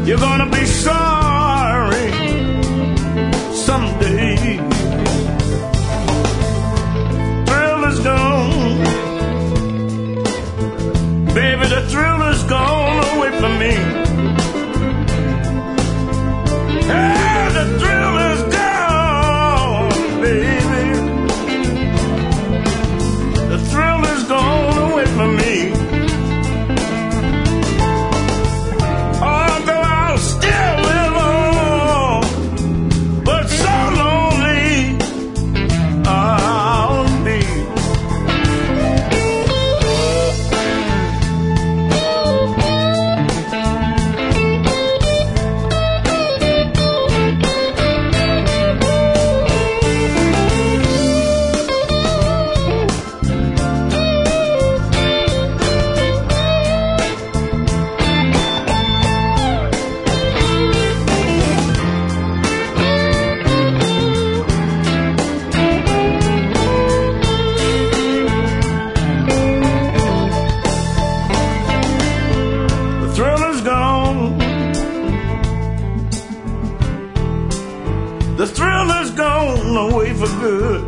You're gonna be sorry someday. Thrill is gone, baby, the thrill is gone away from me. Hey, the thrill is gone, baby. The thrill is gone away from me. The thrill is gone away for good.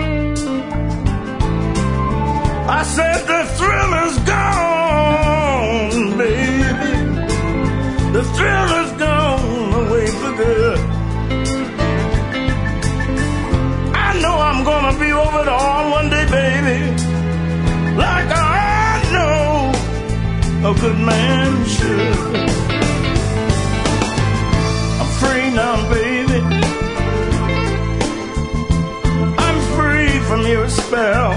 I said the thrill is gone, baby. The thrill is gone away for good. I know I'm gonna be over it all one day, baby, like I know a good man should. I'm free now, baby, from your spell.